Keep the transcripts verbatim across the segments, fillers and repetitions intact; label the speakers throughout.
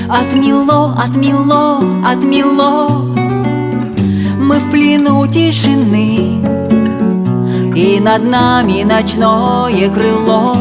Speaker 1: Отмело, отмело, отмело, мы в плену тишины, и над нами ночное крыло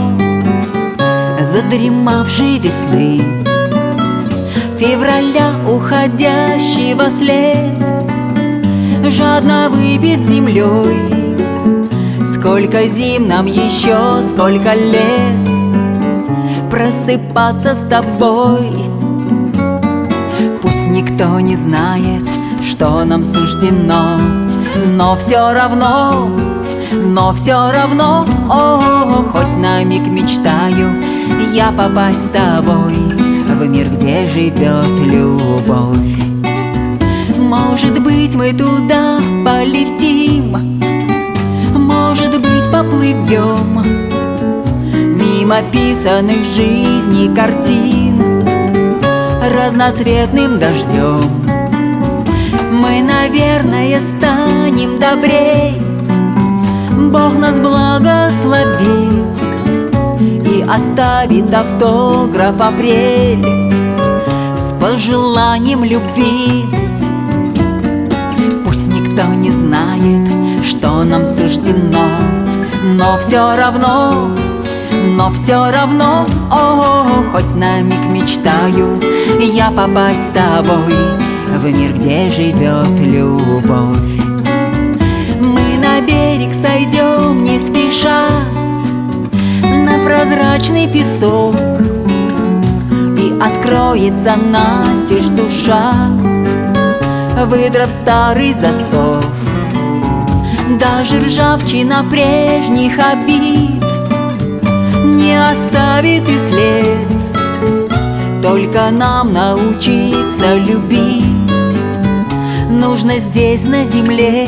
Speaker 1: задремавшей весны, февраля, уходящего след, жадно выпит землей. Сколько зим нам еще, сколько лет просыпаться с тобой. Пусть никто не знает, что нам суждено, но все равно, но все равно, о, хоть на миг мечтаю я попасть с тобой в мир, где живет любовь. Может быть, мы туда полетим, может быть, поплывем мимо писанных жизней картин разноцветным дождем. Мы, наверное, станем добрей, Бог нас благословит и оставит автограф апрель с пожеланием любви. Пусть никто не знает, что нам суждено, но все равно, но все равно, о, хоть на миг мечтаю я попасть с тобой в мир, где живет любовь. Мы на берег сойдем не спеша на прозрачный песок, и откроется настежь душа, выдрав старый засов. Даже ржавчина прежних обид не оставит и след, только нам научиться любить нужно здесь, на земле.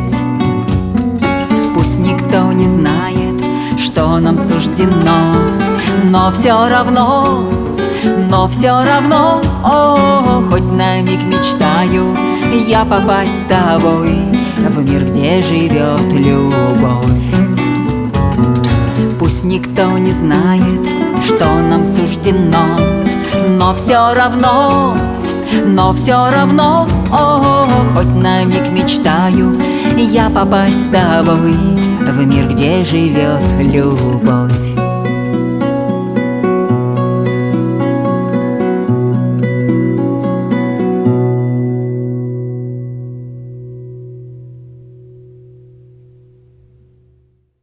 Speaker 1: Пусть никто не знает, что нам суждено, но все равно, но все равно, о, хоть на миг мечтаю я попасть с тобой в мир, где живет любовь. Пусть никто не знает, что нам суждено, но все равно, но все равно, о, хоть на миг мечтаю я попасть с тобой в мир, где живет любовь.